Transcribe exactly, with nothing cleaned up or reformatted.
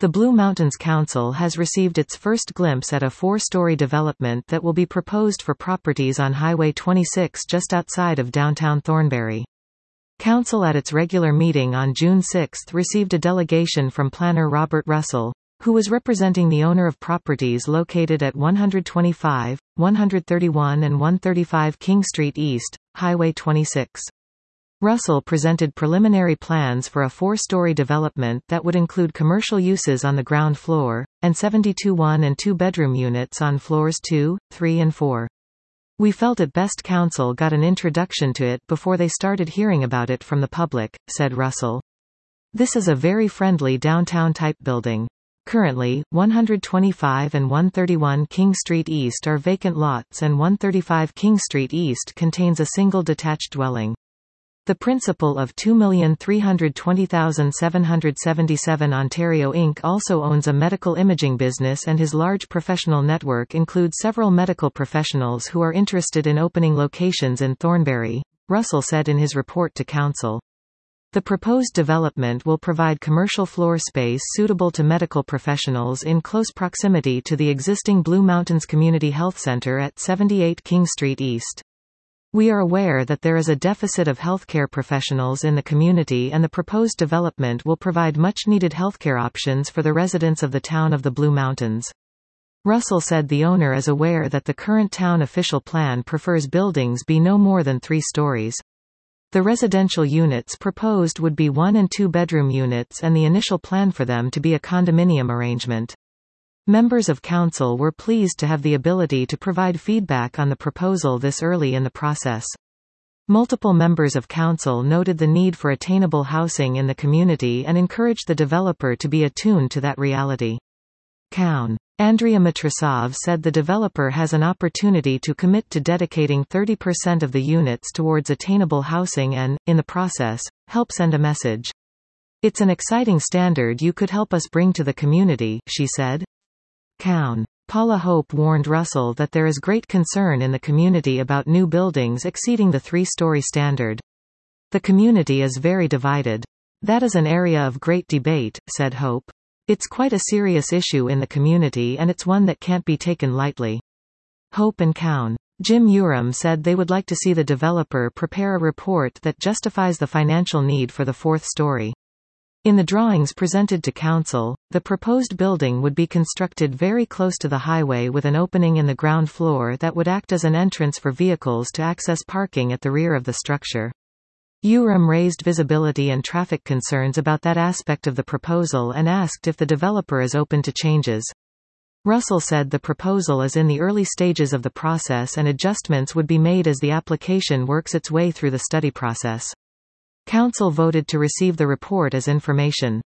The Blue Mountains Council has received its first glimpse at a four-story development that will be proposed for properties on Highway twenty-six just outside of downtown Thornbury. Council at its regular meeting on June sixth received a delegation from planner Robert Russell, who was representing the owner of properties located at one twenty-five, one thirty-one and one thirty-five King Street East, Highway twenty-six. Russell presented preliminary plans for a four-story development that would include commercial uses on the ground floor, and seventy-two one- and two-bedroom units on floors two, three and four. We felt it best Council got an introduction to it before they started hearing about it from the public, said Russell. This is a very friendly downtown-type building. Currently, one twenty-five and one thirty-one King Street East are vacant lots and one thirty-five King Street East contains a single detached dwelling. The principal of two million three hundred twenty thousand seven hundred seventy-seven Ontario Incorporated also owns a medical imaging business, and his large professional network includes several medical professionals who are interested in opening locations in Thornbury, Russell said in his report to Council. The proposed development will provide commercial floor space suitable to medical professionals in close proximity to the existing Blue Mountains Community Health Center at seventy-eight King Street East. We are aware that there is a deficit of healthcare professionals in the community, and the proposed development will provide much-needed healthcare options for the residents of the town of the Blue Mountains. Russell said the owner is aware that the current town official plan prefers buildings be no more than three stories. The residential units proposed would be one and two bedroom units, and the initial plan for them to be a condominium arrangement. Members of Council were pleased to have the ability to provide feedback on the proposal this early in the process. Multiple members of Council noted the need for attainable housing in the community and encouraged the developer to be attuned to that reality. Coun. Andrea Matrasov said the developer has an opportunity to commit to dedicating thirty percent of the units towards attainable housing and, in the process, help send a message. It's an exciting standard you could help us bring to the community, she said. Coun. Paula Hope warned Russell that there is great concern in the community about new buildings exceeding the three-story standard. The community is very divided. That is an area of great debate, said Hope. It's quite a serious issue in the community, and it's one that can't be taken lightly. Hope and Coun. Jim Urim said they would like to see the developer prepare a report that justifies the financial need for the fourth story. In the drawings presented to Council, the proposed building would be constructed very close to the highway with an opening in the ground floor that would act as an entrance for vehicles to access parking at the rear of the structure. Urim raised visibility and traffic concerns about that aspect of the proposal and asked if the developer is open to changes. Russell said the proposal is in the early stages of the process and adjustments would be made as the application works its way through the study process. Council voted to receive the report as information.